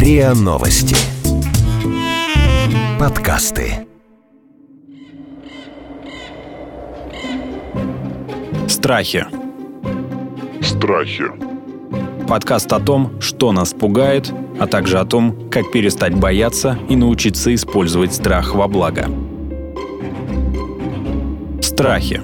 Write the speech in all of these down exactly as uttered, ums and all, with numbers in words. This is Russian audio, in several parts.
РИА Новости. Подкасты. Страхи. Страхи. Подкаст о том, что нас пугает, а также о том, как перестать бояться и научиться использовать страх во благо. Страхи.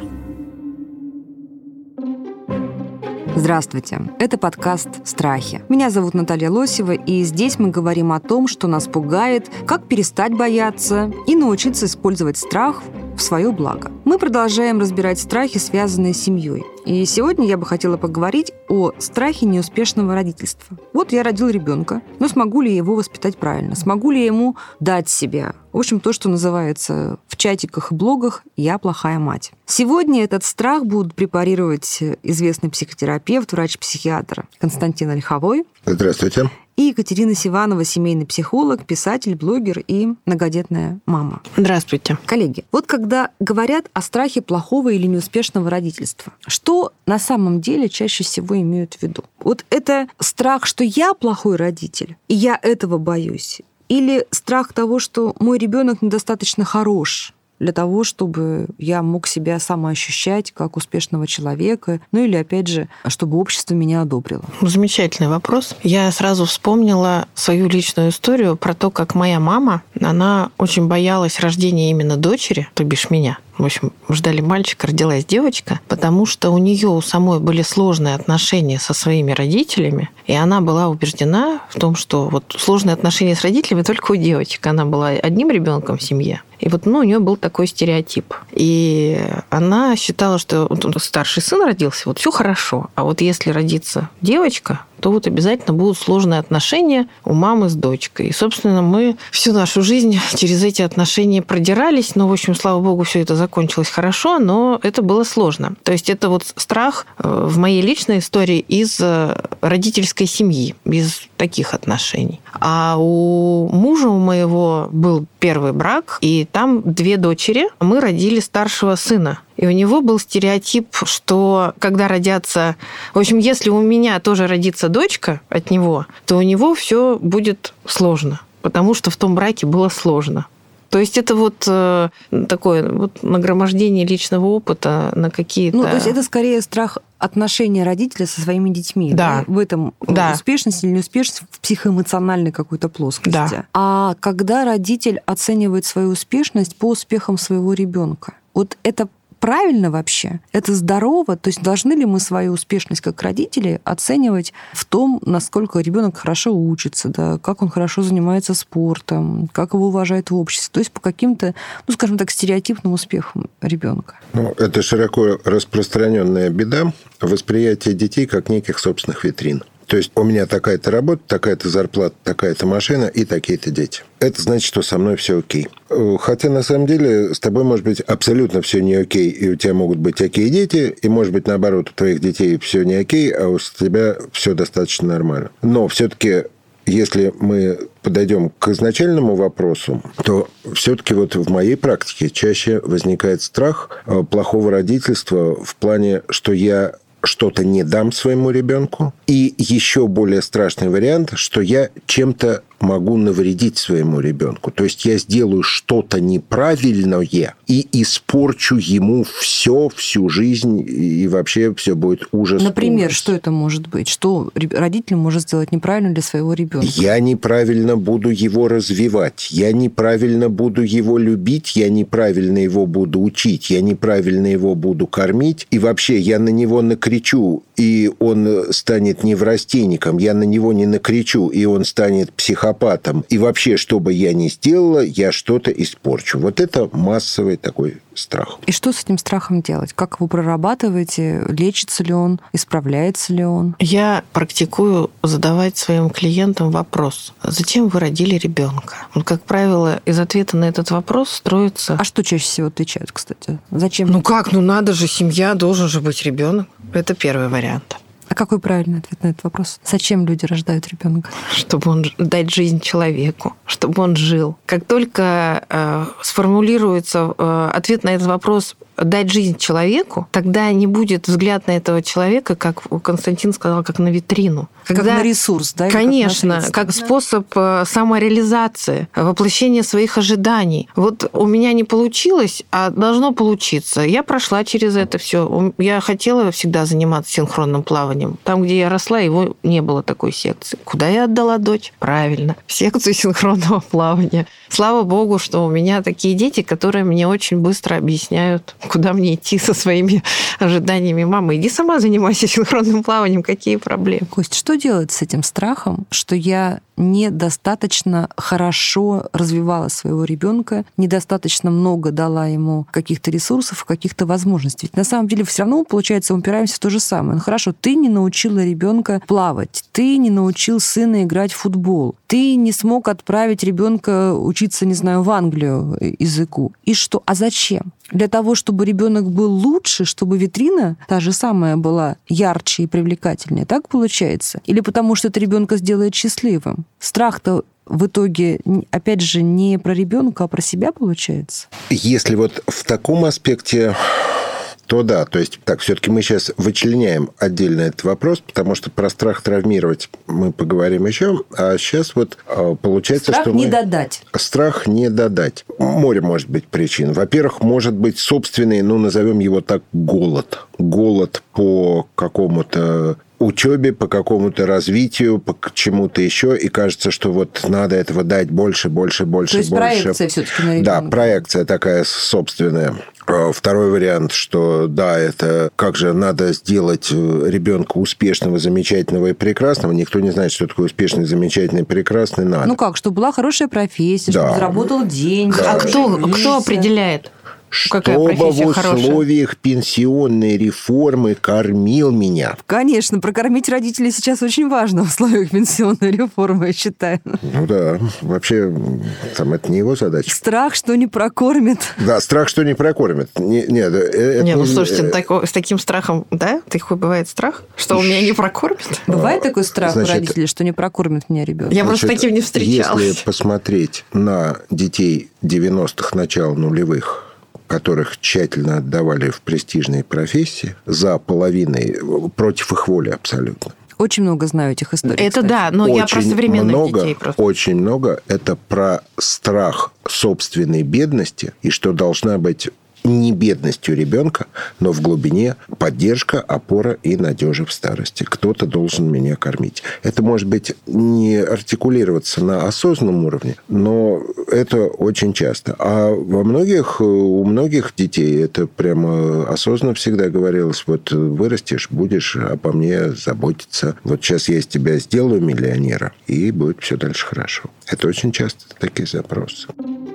Здравствуйте, это подкаст «Страхи». Меня зовут Наталья Лосева, и здесь мы говорим о том, что нас пугает, как перестать бояться и научиться использовать страх в свое благо. Мы продолжаем разбирать страхи, связанные с семьей. И сегодня я бы хотела поговорить о страхе неуспешного родительства. Вот я родил ребенка, но смогу ли я его воспитать правильно? Смогу ли я ему дать себя? В общем, то, что называется в чатиках и блогах «я плохая мать». Сегодня этот страх будут препарировать известный психотерапевт, врач-психиатр Константин Ольховой. Здравствуйте. И Екатерина Сиванова, семейный психолог, писатель, блогер и многодетная мама. Здравствуйте. Коллеги, вот когда говорят о страхе плохого или неуспешного родительства, что на самом деле чаще всего имеют в виду? Вот это страх, что я плохой родитель, и я этого боюсь, или страх того, что мой ребенок недостаточно хорош для того, чтобы я мог себя самоощущать как успешного человека, ну или, опять же, чтобы общество меня одобрило? Замечательный вопрос. Я сразу вспомнила свою личную историю про то, как моя мама, она очень боялась рождения именно дочери, то бишь меня. В общем, ждали мальчика, родилась девочка, потому что у нее у самой были сложные отношения со своими родителями, и она была убеждена в том, что вот сложные отношения с родителями только у девочек. Она была одним ребенком в семье. И вот ну, у нее был такой стереотип. И она считала, что вот старший сын родился, вот все хорошо. А вот если родится девочка, то вот обязательно будут сложные отношения у мамы с дочкой. И, собственно, мы всю нашу жизнь через эти отношения продирались. Но, в общем, слава богу, все это закончилось хорошо, но это было сложно. То есть это вот страх в моей личной истории из родительской семьи, без таких отношений. А у мужа у моего был первый брак, и там две дочери. Мы родили старшего сына. И у него был стереотип, что когда родятся... В общем, если у меня тоже родится дочка от него, то у него все будет сложно, потому что в том браке было сложно. То есть это вот э, такое вот нагромождение личного опыта на какие-то... Ну, то есть это скорее страх отношения родителя со своими детьми. Да. Да? В этом да. успешность или неуспешность в психоэмоциональной какой-то плоскости. Да. А когда родитель оценивает свою успешность по успехам своего ребенка, вот это правильно вообще? Это здорово? То есть должны ли мы свою успешность как родители оценивать в том, насколько ребенок хорошо учится, да, как он хорошо занимается спортом, как его уважают в обществе? То есть по каким-то, ну, скажем так, стереотипным успехам ребенка. Ну, это широко распространенная беда восприятия детей как неких собственных витрин. То есть у меня такая-то работа, такая-то зарплата, такая-то машина и такие-то дети. Это значит, что со мной все окей. Хотя, на самом деле, с тобой может быть абсолютно все не окей, и у тебя могут быть окей дети, и, может быть, наоборот, у твоих детей все не окей, а у тебя все достаточно нормально. Но все-таки, если мы подойдем к изначальному вопросу, то все-таки вот в моей практике чаще возникает страх плохого родительства в плане, что я что-то не дам своему ребенку. И еще более страшный вариант, что я чем-то могу навредить своему ребенку. То есть я сделаю что-то неправильное и испорчу ему все, всю жизнь, и вообще все будет ужас. Например, ужас. Что это может быть? Что родитель может сделать неправильно для своего ребенка? Я неправильно буду его развивать, я неправильно буду его любить, я неправильно его буду учить, я неправильно его буду кормить, и вообще я на него накричу, и он станет неврастенником, я на него не накричу, и он станет психопатом, и вообще, что бы я ни сделала, я что-то испорчу. Вот это массовый такой страх. И что с этим страхом делать? Как вы прорабатываете? Лечится ли он? Исправляется ли он? Я практикую задавать своим клиентам вопрос: зачем вы родили ребенка? Вот, как правило, из ответа на этот вопрос строится... А что чаще всего отвечают, кстати? Зачем? Ну как? Ну надо же, семья, должен же быть ребенок. Это первый вариант. А какой правильный ответ на этот вопрос? Зачем люди рождают ребенка? Чтобы он дать жизнь человеку, чтобы он жил. Как только э, сформулируется э, ответ на этот вопрос дать жизнь человеку, тогда не будет взгляд на этого человека, как Константин сказал, как на витрину. Когда, как на ресурс, да? Конечно, как, как способ самореализации, воплощения своих ожиданий. Вот у меня не получилось, а должно получиться. Я прошла через это все. Я хотела всегда заниматься синхронным плаванием. Там, где я росла, его не было такой секции. Куда я отдала дочь? Правильно, в секцию синхронного плавания. Слава богу, что у меня такие дети, которые мне очень быстро объясняют, куда мне идти со своими ожиданиями. Мама, иди сама занимайся синхронным плаванием, какие проблемы? Кость, что делать с этим страхом, что я недостаточно хорошо развивала своего ребенка, недостаточно много дала ему каких-то ресурсов, каких-то возможностей? Ведь на самом деле все равно, получается, упираемся в то же самое. Ну хорошо, ты не научила ребенка плавать, ты не научил сына играть в футбол, ты не смог отправить ребенка учиться, не знаю, в Англию языку. И что? А зачем? Для того, чтобы ребенок был лучше, чтобы витрина та же самая была ярче и привлекательнее. Так получается? Или потому что это ребенка сделает счастливым? Страх-то в итоге, опять же, не про ребенка, а про себя получается? Если вот в таком аспекте, то да. То есть, так, все-таки мы сейчас вычленяем отдельно этот вопрос, потому что про страх травмировать мы поговорим еще. А сейчас вот получается, страх что не мы... додать. Страх не додать. Море может быть причин. Во-первых, может быть собственный, ну, назовем его так, голод. Голод по какому-то учебе, по какому-то развитию, по чему-то еще, и кажется, что вот надо этого дать больше, больше, больше, То есть больше. проекция все-таки на ребенка. Да, проекция такая собственная. Второй вариант, что да, это как же надо сделать ребенка успешного, замечательного и прекрасного. Никто не знает, что такое успешный, замечательный, прекрасный. Надо. Ну как, чтобы была хорошая профессия, да. чтобы заработал деньги. Да. А кто, кто определяет? Чтобы в условиях хорошая? Пенсионной реформы кормил меня. Конечно, прокормить родителей сейчас очень важно в условиях пенсионной реформы, я считаю. Ну да, вообще там это не его задача. Страх, что не прокормит. Да, страх, что не прокормит. Не, нет, это не, ну не... слушайте, тако, с таким страхом, да? Такой бывает страх, что у меня не прокормит? Бывает такой страх Значит, у родителей, что не прокормит меня ребенок? Я просто таким не встречалась. Если посмотреть на детей девяностых, начала нулевых, которых тщательно отдавали в престижные профессии, за половиной, против их воли абсолютно. Очень много знаю этих историй. Это кстати. да, но очень я про современных много, детей просто. Очень много. Это про страх собственной бедности, и что должна быть не бедностью ребенка, но в глубине поддержка, опора и надежа в старости. Кто-то должен меня кормить. Это может быть не артикулироваться на осознанном уровне, но это очень часто. А во многих, у многих детей это прямо осознанно всегда говорилось. Вот вырастешь, будешь обо мне заботиться. Вот сейчас я из тебя сделаю миллионера, и будет все дальше хорошо. Это очень часто такие запросы.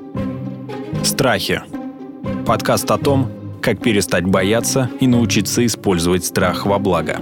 Страхи. Подкаст о том, как перестать бояться и научиться использовать страх во благо.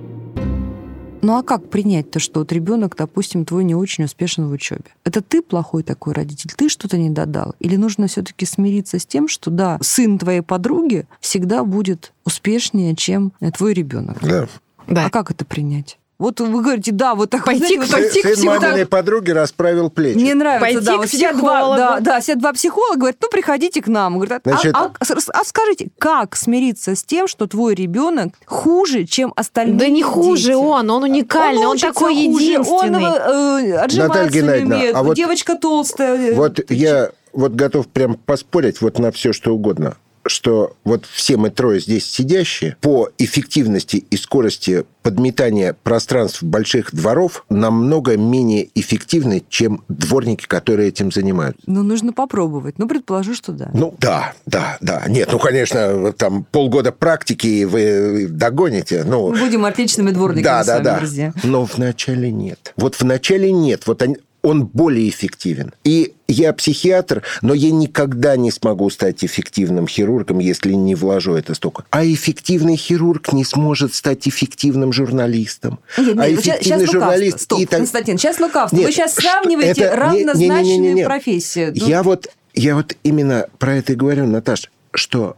Ну а как принять то, что вот ребенок, допустим, твой не очень успешен в учебе? Это ты плохой такой родитель, ты что-то не додал? Или нужно все-таки смириться с тем, что да, сын твоей подруги всегда будет успешнее, чем твой ребенок? Да. Да. А как это принять? Вот вы говорите, да, вот так... Пойти знаете, к вот пойти так, сын маминой подруги расправил плечи. Мне нравится, Пойти да. к Вот сидят два, да, да, сидят два психолога, говорят, ну, приходите к нам. Говорят, Значит, а, а, а скажите, как смириться с тем, что твой ребенок хуже, чем остальные Да не хуже дети? он, он уникальный, он, он такой хуже, единственный. Он э, отжиматься не умеет, а вот девочка толстая. Вот я вот готов прям поспорить вот на все, что угодно, что вот все мы трое здесь сидящие по эффективности и скорости подметания пространств больших дворов намного менее эффективны, чем дворники, которые этим занимаются. Ну, нужно попробовать. Ну, предположу, что да. Ну, да, да, да. Нет, ну, конечно, там полгода практики, и вы догоните. Ну, мы будем отличными дворниками да, с да, вами, да. друзья. Но вначале нет. Вот вначале нет. Вот они... Он более эффективен. И я психиатр, но я никогда не смогу стать эффективным хирургом, если не вложу это столько. А эффективный хирург не сможет стать эффективным журналистом. Нет, нет, а эффективный эффективный журналист... Стоп, и так... Константин, сейчас лукавство. Нет, Вы сейчас что... сравниваете это... равнозначные не, не, не, не, не. профессии. Ну... Я, вот, я вот именно про это и говорю, Наташ, что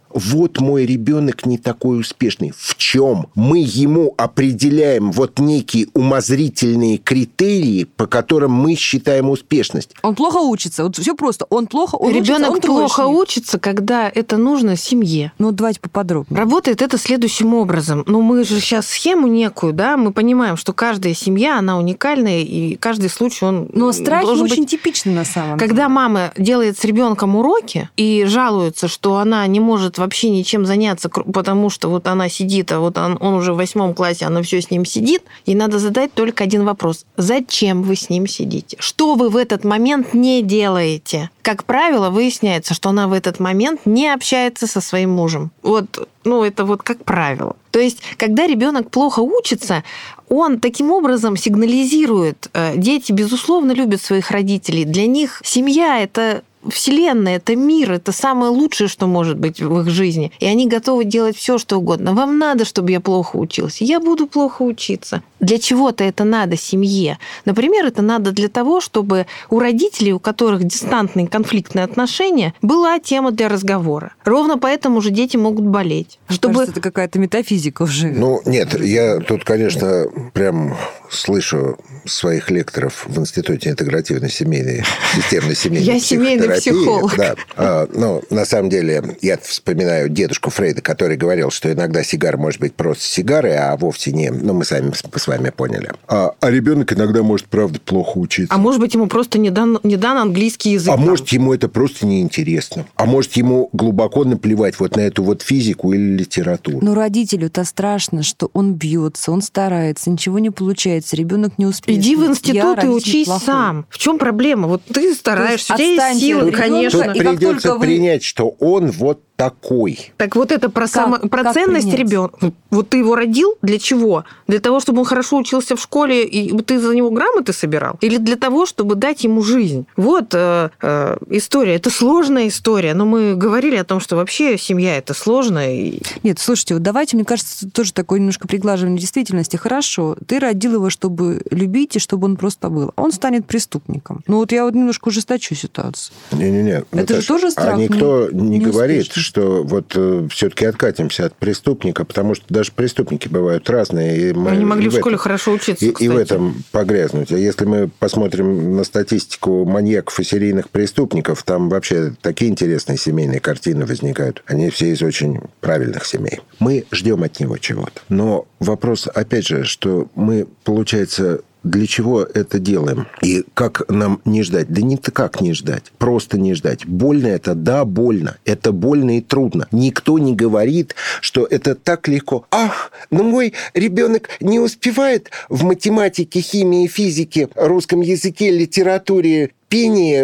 вот мой ребенок не такой успешный. В чем? Мы ему определяем вот некие умозрительные критерии, по которым мы считаем успешность. Он плохо учится. Вот все просто. Он плохо он Ребенок учится, он плохо троечник. учится, когда это нужно семье. Ну, давайте поподробнее. Работает это следующим образом. Ну, мы же сейчас схему некую, да, мы понимаем, что каждая семья, она уникальная, и каждый случай, он Но страхи должен очень быть... типичны на самом деле. Когда мама делает с ребенком уроки и жалуется, что она не может вообще ничем заняться, потому что вот она сидит, а вот он, он уже в восьмом классе, она все с ним сидит, ей надо задать только один вопрос. Зачем вы с ним сидите? Что вы в этот момент не делаете? Как правило, выясняется, что она в этот момент не общается со своим мужем. Вот, ну, это вот как правило. То есть, когда ребенок плохо учится, он таким образом сигнализирует. Дети, безусловно, любят своих родителей. Для них семья – это Вселенная, это мир, это самое лучшее, что может быть в их жизни. И они готовы делать все, что угодно. Вам надо, чтобы я плохо учился. Я буду плохо учиться. Для чего-то это надо семье. Например, это надо для того, чтобы у родителей, у которых дистантные конфликтные отношения, была тема для разговора. Ровно поэтому же дети могут болеть. Чтобы... Кажется, это какая-то метафизика уже. Ну, нет, я тут, конечно, прям слышу своих лекторов в Институте интегративной семейной, системной семейной Я психотерапии. семейный психолог. Да. А, ну, на самом деле, я вспоминаю дедушку Фрейда, который говорил, что иногда сигара может быть просто сигарой, а вовсе не... Ну, мы сами с вами поняли. А, а ребенок иногда может, правда, плохо учиться. А может быть, ему просто не дан, не дан английский язык. А там. может, ему это просто неинтересно. А может, ему глубоко наплевать вот на эту вот физику или литературу. Но родителю-то страшно, что он бьется, он старается, ничего не получается, ребенок не успеет. Иди в институт и учись плохой. сам. В чем проблема? Вот ты стараешься, у тебя есть отстаньте силы, от ребенка, конечно. Тут и как придется только вы- принять, что он вот такой. Так вот это про, Как- само... про как ценность принять? ребенка. Вот ты его родил для чего? Для того, чтобы он хорошо учился в школе, и ты за него грамоты собирал? Или для того, чтобы дать ему жизнь? Вот э, э, история. Это сложная история, но мы говорили о том, что вообще семья – это сложно. И... Нет, слушайте, вот давайте, мне кажется, тоже такое немножко приглаживание действительности. Хорошо, ты родил его, чтобы любить, и чтобы он просто был. Он станет преступником. Ну вот я вот немножко ужесточу ситуацию. Не-не-не. Это же тоже страх А никто не- не, говорит, неуспешный. что вот э, все-таки откатимся от преступника, потому что даже преступники бывают разные. И мы Они могли и в школе этом- хорошо учиться, И, и кстати. в этом погрязнуть. А если мы посмотрим на статистику маньяков и серийных преступников, там вообще такие интересные семейные картины возникают. Они все из очень правильных семей. Мы ждем от него чего-то. Но вопрос, опять же, что мы, получается... Для чего это делаем? И как нам не ждать? Да не как не ждать. Просто не ждать. Больно это? Да, больно. Это больно и трудно. Никто не говорит, что это так легко. Ах, ну мой ребенок не успевает в математике, химии, физике, русском языке, литературе, пении,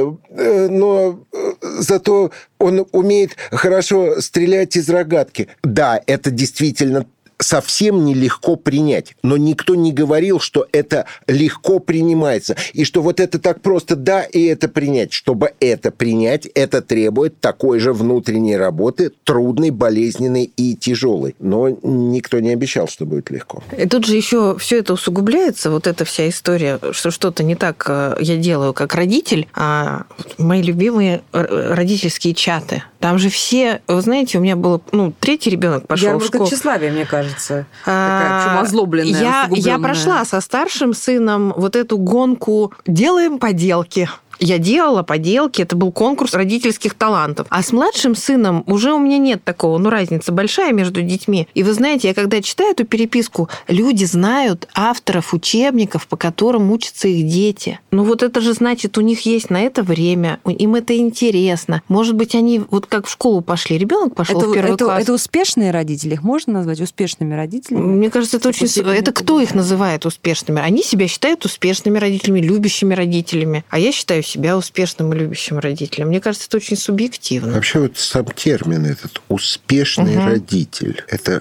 но зато он умеет хорошо стрелять из рогатки. Да, это действительно совсем нелегко принять. Но никто не говорил, что это легко принимается. И что вот это так просто да, и это принять. Чтобы это принять, это требует такой же внутренней работы, трудной, болезненной и тяжелой. Но никто не обещал, что будет легко. И тут же еще все это усугубляется, вот эта вся история, что что-то не так я делаю как родитель, а мои любимые родительские чаты. Там же все, вы знаете, у меня было, ну, третий ребенок пошел в школу. Ярмарка тщеславия, мне кажется. Такая, причем озлобленная, я, я усугубленная. прошла со старшим сыном вот эту гонку «Делаем поделки». Я делала поделки, это был конкурс родительских талантов. А с младшим сыном уже у меня нет такого, ну, разница большая между детьми. И вы знаете, я когда читаю эту переписку, люди знают авторов учебников, по которым учатся их дети. Ну, вот это же значит, у них есть на это время, им это интересно. Может быть, они вот как в школу пошли, ребенок пошел Это, в первый это, класс. это успешные родители? Их можно назвать успешными родителями? Мне кажется, это очень... После- Это кто их называет успешными? Они себя считают успешными родителями, любящими родителями. А я считаю себя успешным и любящим родителем. Мне кажется, это очень субъективно. Вообще вот сам термин этот «успешный Угу. родитель» – это что?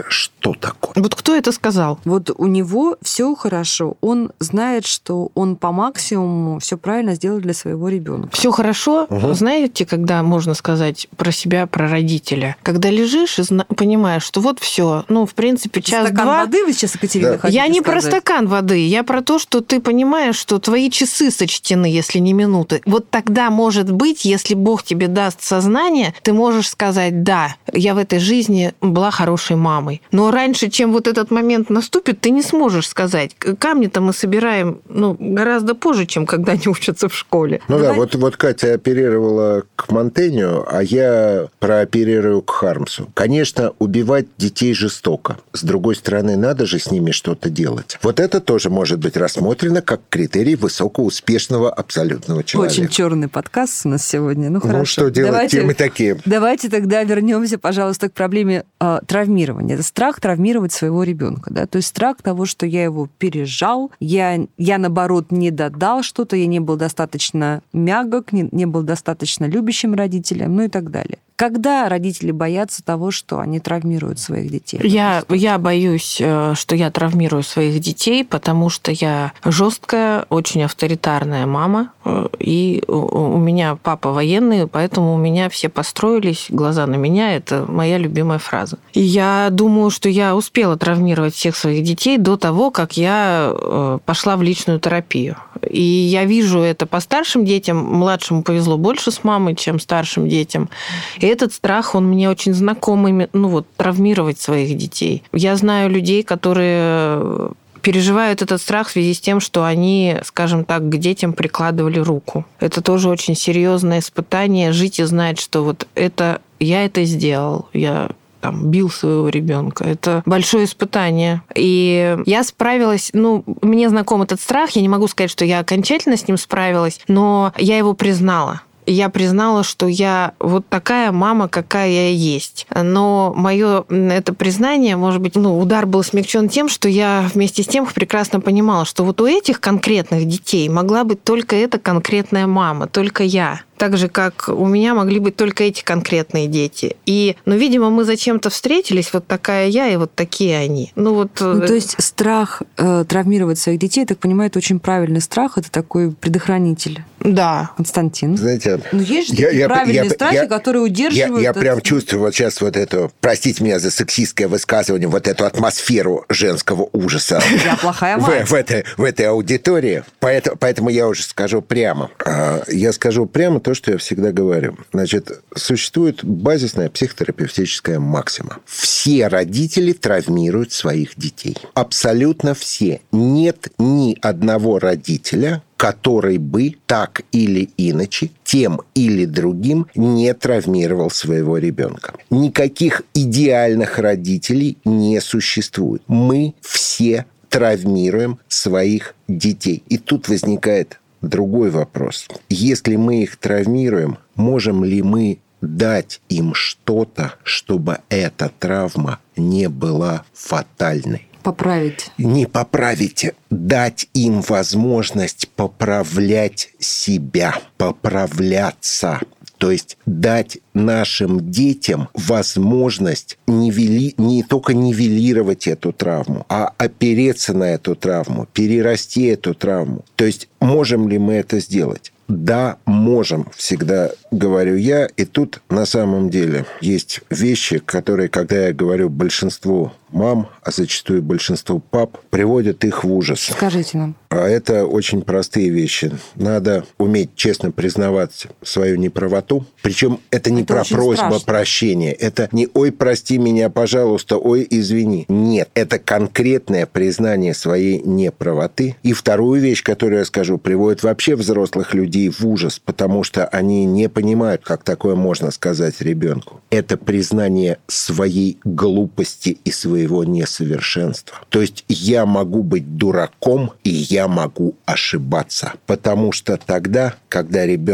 что такое. Вот кто это сказал? Вот у него все хорошо. Он знает, что он по максимуму все правильно сделал для своего ребенка. Все хорошо. Угу. Знаете, когда можно сказать про себя, про родителя? Когда лежишь и зна- понимаешь, что вот все, ну, в принципе, час-два... Стакан воды вы сейчас, Екатерина, Да. хотите Я не сказать? про стакан воды, я про то, что ты понимаешь, что твои часы сочтены, если не минуты. Вот тогда, может быть, если Бог тебе даст сознание, ты можешь сказать: да, я в этой жизни была хорошей мамой. Но раньше, чем вот этот момент наступит, ты не сможешь сказать. Камни-то мы собираем, ну, гораздо позже, чем когда они учатся в школе. Ну Давай. да, вот, вот Катя оперировала к Монтеню, а я прооперирую к Хармсу. Конечно, убивать детей жестоко. С другой стороны, надо же с ними что-то делать. Вот это тоже может быть рассмотрено как критерий высокоуспешного абсолютного человека. Очень черный подкаст у нас сегодня. Ну, Ну, хорошо. что делать, Давайте- темы такие. Давайте тогда вернемся, пожалуйста, к проблеме э, травмирования. Это страх травмировать своего ребенка, да, то есть страх того, что я его пережал, я, я наоборот не додал что-то, я не был достаточно мягок, не, не был достаточно любящим родителем, ну и так далее. Когда родители боятся того, что они травмируют своих детей? Я, я боюсь, э, что я травмирую своих детей, потому что я жесткая, очень авторитарная мама, э, и у у меня папа военный, поэтому у меня все построились, глаза на меня, это моя любимая фраза. И я думаю, что я успела травмировать всех своих детей до того, как я э, пошла в личную терапию. И я вижу это по старшим детям, младшему повезло больше с мамой, чем старшим детям. И этот страх, он мне очень знакомый, ну вот, травмировать своих детей. Я знаю людей, которые переживают этот страх в связи с тем, что они, скажем так, к детям прикладывали руку. Это тоже очень серьезное испытание. Жить и знать, что вот это я это сделал, я там, бил своего ребенка. Это большое испытание. И я справилась, ну, мне знаком этот страх, я не могу сказать, что я окончательно с ним справилась, но я его признала. Я признала, что я вот такая мама, какая я есть. Но мое это признание, может быть, ну, удар был смягчен тем, что я вместе с тем прекрасно понимала, что вот у этих конкретных детей могла быть только эта конкретная мама, только я. Так же, как у меня могли быть только эти конкретные дети. И, ну, видимо, мы зачем-то встретились, вот такая я и вот такие они. Ну, вот... Ну, то есть страх э, травмировать своих детей, я так понимаю, это очень правильный страх, это такой предохранитель. Да. Константин. Знаете, Ну, есть же я- такие я- правильные я- страхи, я- которые Я, удерживают... я от- прям чувствую вот сейчас вот эту, простите меня за сексистское высказывание, вот эту атмосферу женского ужаса Я плохая в, мать. в этой, в этой аудитории. Поэтому, поэтому я уже скажу прямо. А, Я скажу прямо то, что я всегда говорю. Значит, существует базисная психотерапевтическая максима. Все родители травмируют своих детей. Абсолютно все. Нет ни одного родителя, который бы так или иначе, тем или другим не травмировал своего ребенка. Никаких идеальных родителей не существует. Мы все травмируем своих детей. И тут возникает другой вопрос. Если мы их травмируем, можем ли мы дать им что-то, чтобы эта травма не была фатальной? Поправить. Не поправите, дать им возможность поправлять себя, поправляться. То есть дать нашим детям возможность нивели... не только нивелировать эту травму, а опереться на эту травму, перерасти эту травму. То есть можем ли мы это сделать? Да, можем, всегда говорю я. И тут на самом деле есть вещи, которые, когда я говорю большинству мам, а зачастую большинству пап, приводят их в ужас. Скажите нам. А это очень простые вещи. Надо уметь честно признавать свою неправоту. Причем это не Это про очень просьбу страшно. прощения. Это не «ой, прости меня, пожалуйста», «ой, извини». Нет, это конкретное признание своей неправоты. И вторую вещь, которую я скажу, приводит вообще взрослых людей в ужас, потому что они не понимают, как такое можно сказать ребенку. Это признание своей глупости и своего несовершенства. То есть я могу быть дураком, и я могу ошибаться. Потому что тогда, когда ребенок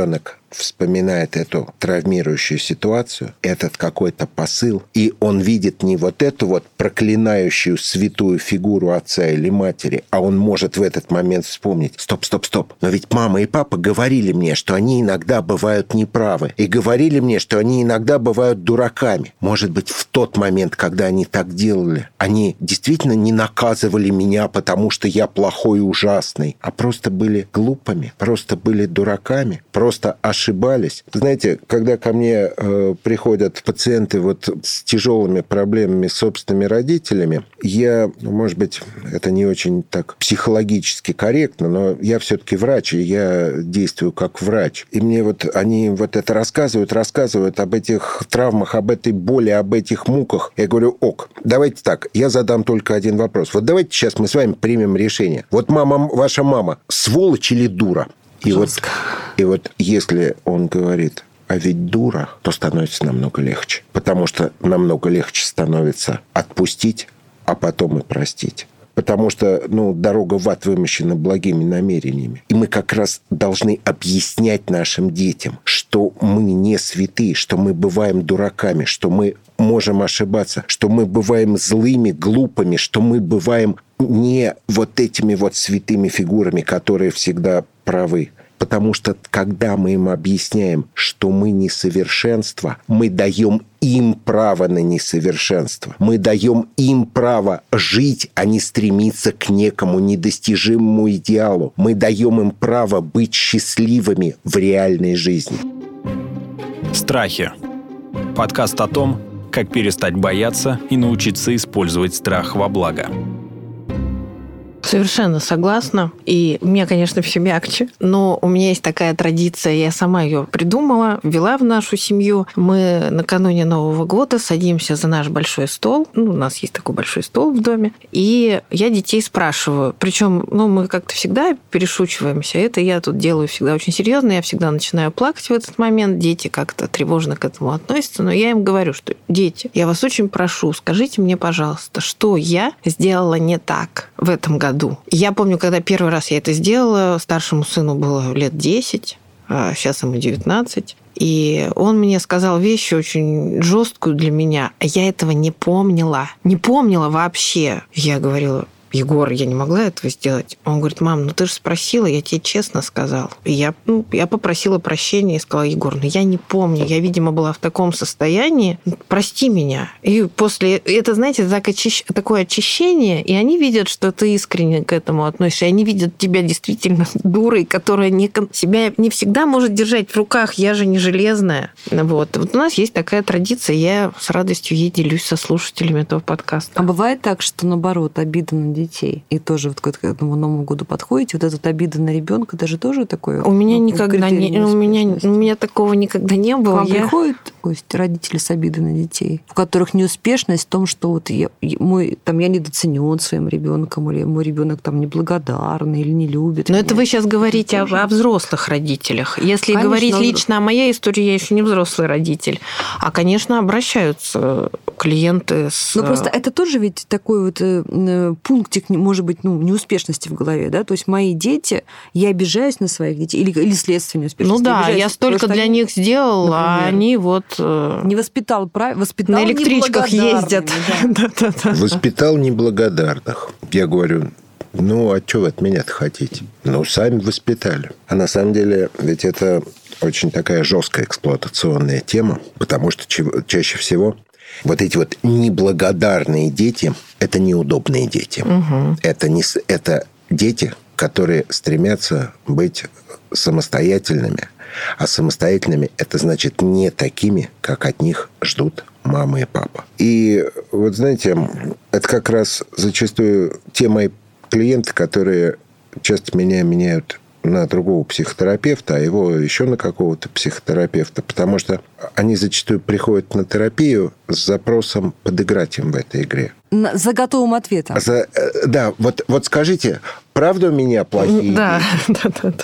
вспоминает эту травмирующую ситуацию, этот какой-то посыл, и он видит не вот эту вот проклинающую святую фигуру отца или матери, а он может в этот момент вспомнить: стоп, стоп, стоп, но ведь мама и папа говорили мне, что они иногда бывают неправы, и говорили мне, что они иногда бывают дураками. Может быть, в тот момент, когда они так делали, они действительно не наказывали меня, потому что я плохой и ужасный, а просто были глупыми, просто были дураками, просто ошибались. Знаете, когда ко мне э, приходят пациенты вот с тяжелыми проблемами с собственными родителями, я, может быть, это не очень так психологически корректно, но я все-таки врач, и я действую как врач. И мне вот они вот это рассказывают, рассказывают об этих травмах, об этой боли, об этих муках. Я говорю: ок, давайте так, я задам только один вопрос. Вот давайте сейчас мы с вами примем решение. Вот мама, ваша мама, сволочь или дура? И вот, и вот если он говорит: а ведь дура, то становится намного легче. Потому что намного легче становится отпустить, а потом и простить. Потому что, ну, дорога в ад вымощена благими намерениями. И мы как раз должны объяснять нашим детям, что мы не святые, что мы бываем дураками, что мы можем ошибаться, что мы бываем злыми, глупыми, что мы бываем не вот этими вот святыми фигурами, которые всегда правы. Потому что, когда мы им объясняем, что мы несовершенство, мы даем им право на несовершенство. Мы даем им право жить, а не стремиться к некому недостижимому идеалу. Мы даем им право быть счастливыми в реальной жизни. Страхи. Подкаст о том, как перестать бояться и научиться использовать страх во благо. Совершенно согласна. И мне, конечно, все мягче, но у меня есть такая традиция, я сама ее придумала, ввела в нашу семью. Мы накануне Нового года садимся за наш большой стол. Ну, у нас есть такой большой стол в доме. И я детей спрашиваю. Причем, ну, мы как-то всегда перешучиваемся. Это я тут делаю всегда очень серьезно. Я всегда начинаю плакать в этот момент. Дети как-то тревожно к этому относятся. Но я им говорю, что: дети, я вас очень прошу, скажите мне, пожалуйста, что я сделала не так в этом году. Я помню, когда первый раз я это сделала, старшему сыну было лет десять, а сейчас ему девятнадцать. И он мне сказал вещь очень жесткую для меня. А я этого не помнила. Не помнила вообще. Я говорила: Егор, я не могла этого сделать. Он говорит: мам, ну ты же спросила, я тебе честно сказал. И я, ну, я попросила прощения и сказала: Егор, ну я не помню, я, видимо, была в таком состоянии, прости меня. И после, это, знаете, так очищ... такое очищение, и они видят, что ты искренне к этому относишься, и они видят тебя действительно дурой, которая не... себя не всегда может держать в руках, я же не железная. Вот. Вот у нас есть такая традиция, я с радостью ей делюсь со слушателями этого подкаста. А бывает так, что, наоборот, обида на детей, и тоже вот к этому Новому году подходите, вот эта обида на ребенка, даже тоже такое? У меня никогда не, у меня, у меня такого никогда не было. К вам я... приходят, то есть, родители с обидой на детей, у которых неуспешность в том, что вот я, мой, там, я недооценен своим ребенком, или мой ребенок там неблагодарный или не любит. Но меня. это вы сейчас говорите о, о взрослых родителях. Если Конечно, говорить но... лично о моей истории, я еще не взрослый родитель. А, конечно, обращаются клиенты с... Но просто это тоже ведь такой вот э, пунктик, может быть, ну, неуспешности в голове, да? То есть мои дети, я обижаюсь на своих детей, или, или следствие неуспешности. Ну да, я столько для них сделал, например, а они вот... Не воспитал правильно, воспитал на электричках ездят. Да. Да, да, да. Воспитал неблагодарных. Я говорю: ну, а что вы от меня-то хотите? Ну, сами воспитали. А на самом деле, ведь это очень такая жесткая эксплуатационная тема, потому что чаще всего вот эти вот неблагодарные дети – это неудобные дети. Угу. Это, не, это дети, которые стремятся быть самостоятельными. А самостоятельными – это значит не такими, как от них ждут мама и папа. И вот знаете, это как раз зачастую те мои клиенты, которые часто меня меняют на другого психотерапевта, а его еще на какого-то психотерапевта, потому что они зачастую приходят на терапию с запросом подыграть им в этой игре. За готовым ответом. За, да, вот, вот скажите, правда у меня плохие да, дети? Да, да, да.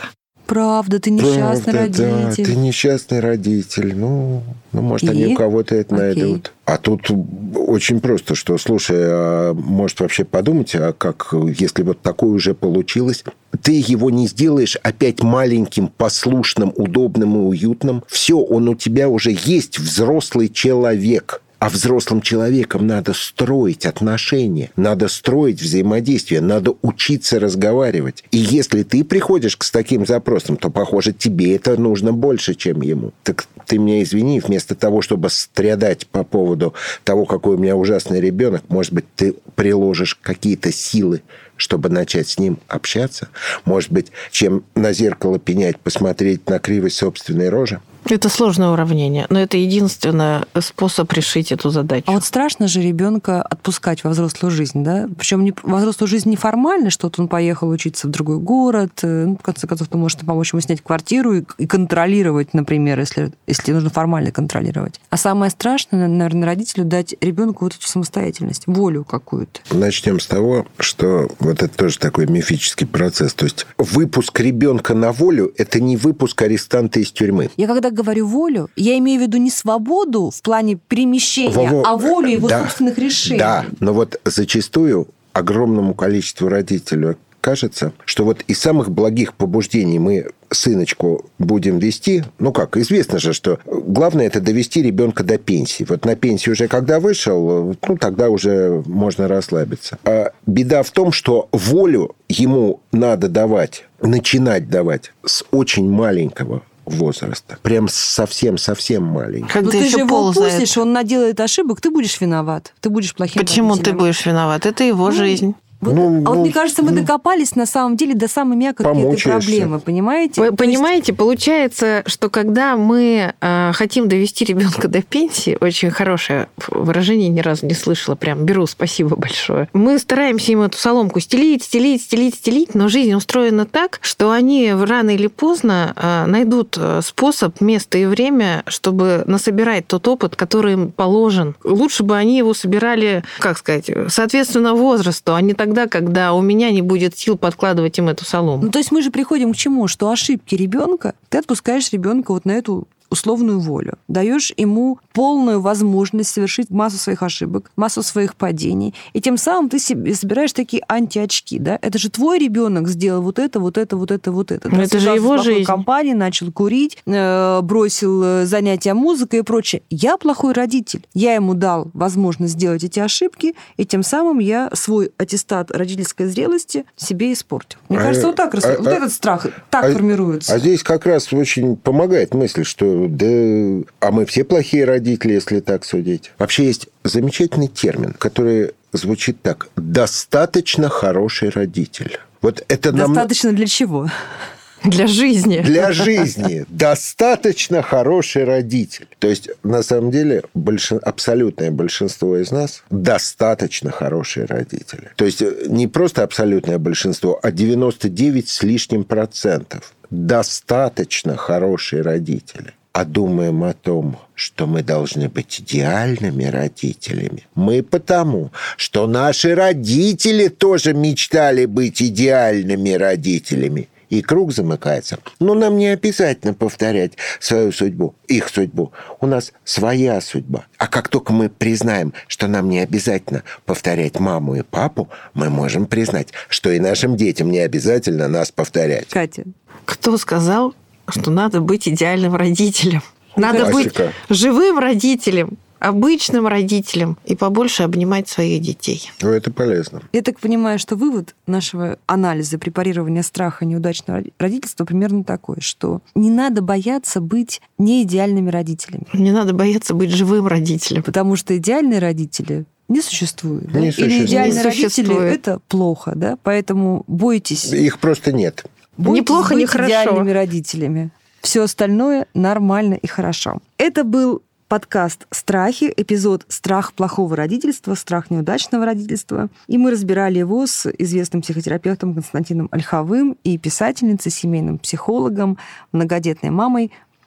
правда, ты несчастный Правда, родитель. Да, ты несчастный родитель. Ну, ну может, И? они у кого-то это Окей. найдут. А тут очень просто, что, слушай, а может вообще подумать, а как, если вот такое уже получилось, ты его не сделаешь опять маленьким, послушным, удобным и уютным. Все, он у тебя уже есть взрослый человек. А взрослым человеком надо строить отношения, надо строить взаимодействие, надо учиться разговаривать. И если ты приходишь с таким запросом, то, похоже, тебе это нужно больше, чем ему. Так ты меня извини, вместо того, чтобы страдать по поводу того, какой у меня ужасный ребенок, может быть, ты приложишь какие-то силы, чтобы начать с ним общаться. Может быть, чем на зеркало пенять, посмотреть на кривость собственной рожи. Это сложное уравнение, но это единственный способ решить эту задачу. А вот страшно же ребенка отпускать во взрослую жизнь, да? Причем не, во взрослую жизнь неформально, что-то он поехал учиться в другой город, ну, в конце концов, ты можешь помочь ему снять квартиру и, и контролировать, например, если, если нужно формально контролировать. А самое страшное, наверное, родителю дать ребенку вот эту самостоятельность, волю какую-то. Начнем с того, что вот это тоже такой мифический процесс. То есть выпуск ребенка на волю – это не выпуск арестанта из тюрьмы. Я когда говорю волю, я имею в виду не свободу в плане перемещения, Во-во... а волю его да, собственных решений. Да, но вот зачастую огромному количеству родителей кажется, что вот из самых благих побуждений мы сыночку будем вести, ну как, известно же, что главное это довести ребенка до пенсии. Вот на пенсию уже когда вышел, ну тогда уже можно расслабиться. А беда в том, что волю ему надо давать, начинать давать с очень маленького возраста. Прям совсем-совсем маленький. Когда Но ты еще же его ползает. упустишь, он наделает ошибок, ты будешь виноват. Ты будешь плохим Почему родителем. ты будешь виноват? Это его Ну, жизнь. Вот, Ну, а вот ну, мне кажется, мы ну, докопались на самом деле до самой мякотки этой помучаешься. проблемы, понимаете? Вы То есть- понимаете, получается, что когда мы э, хотим довести ребенка до пенсии, очень хорошее выражение, ни разу не слышала, прям беру, спасибо большое. Мы стараемся им эту соломку стелить, стелить, стелить, стелить, но жизнь устроена так, что они рано или поздно э, найдут способ, место и время, чтобы насобирать тот опыт, который им положен. Лучше бы они его собирали, как сказать, соответственно возрасту, а не тогда, когда у меня не будет сил подкладывать им эту солому. Ну, то есть мы же приходим к чему? Что ошибки ребенка, ты отпускаешь ребенка вот на эту условную волю, даешь ему полную возможность совершить массу своих ошибок, массу своих падений, и тем самым ты себе собираешь такие антиочки, да? Это же твой ребенок сделал вот это, вот это, вот это, вот это. Но это же Связался его с плохой жизнь. компанией, начал курить, э, бросил занятия музыкой и прочее. Я плохой родитель. Я ему дал возможность сделать эти ошибки, и тем самым я свой аттестат родительской зрелости себе испортил. Мне А, кажется, вот так а, рас- вот а, этот страх так а, формируется. А здесь как раз очень помогает мысль, что да, а мы все плохие родители, если так судить. Вообще есть замечательный термин, который звучит так: достаточно хороший родитель. Вот это нам... Достаточно для чего? Для жизни. Для жизни достаточно хороший родитель. То есть, на самом деле, большин... абсолютное большинство из нас достаточно хорошие родители. То есть, не просто абсолютное большинство, а девяносто девять с лишним процентов достаточно хорошие родители. А думаем о том, что мы должны быть идеальными родителями. Мы потому, что наши родители тоже мечтали быть идеальными родителями. И круг замыкается. Но нам не обязательно повторять свою судьбу, их судьбу. У нас своя судьба. А как только мы признаем, что нам не обязательно повторять маму и папу, мы можем признать, что и нашим детям не обязательно нас повторять. Катя. Кто сказал, что надо быть идеальным родителем? Надо Классика. быть живым родителем, обычным родителем и побольше обнимать своих детей. Ну, это полезно. Я так понимаю, что вывод нашего анализа препарирования страха неудачного родительства примерно такой, что не надо бояться быть неидеальными родителями, Не надо бояться быть живым родителем. потому что идеальные родители не существуют. Да? Не Или существует. идеальные Не родители существует. – это плохо, да? Поэтому бойтесь. Их просто нет. Бойтесь Неплохо, быть нехорошо. идеальными родителями. Все остальное нормально и хорошо. Это был подкаст «Страхи», эпизод «Страх плохого родительства», «Страх неудачного родительства». И мы разбирали его с известным психотерапевтом Константином Ольховым и писательницей, семейным психологом, многодетной мамой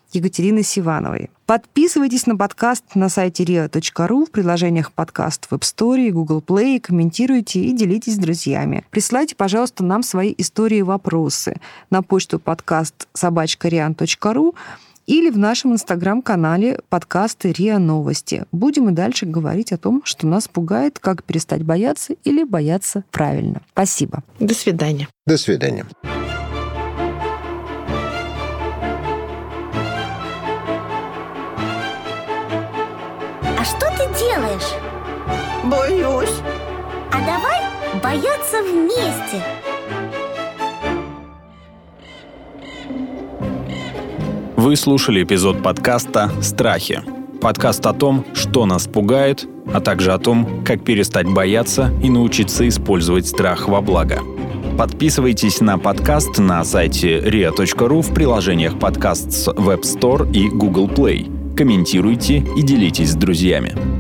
Екатерины Сивановой. Подписывайтесь на подкаст на сайте риа точка ру, в приложениях подкаст в App Store и Google Play, комментируйте и делитесь с друзьями. Присылайте, пожалуйста, нам свои истории и вопросы на почту подкаст собака риан точка ру или в нашем инстаграм-канале подкасты РИА Новости. Будем и дальше говорить о том, что нас пугает, как перестать бояться или бояться правильно. Спасибо. До свидания. До свидания. А что ты делаешь? Боюсь. А давай бояться вместе. Вы слушали эпизод подкаста «Страхи». Подкаст о том, что нас пугает, а также о том, как перестать бояться и научиться использовать страх во благо. Подписывайтесь на подкаст на сайте риа точка ру, в приложениях подкаст в App Store и Google Play. Комментируйте и делитесь с друзьями.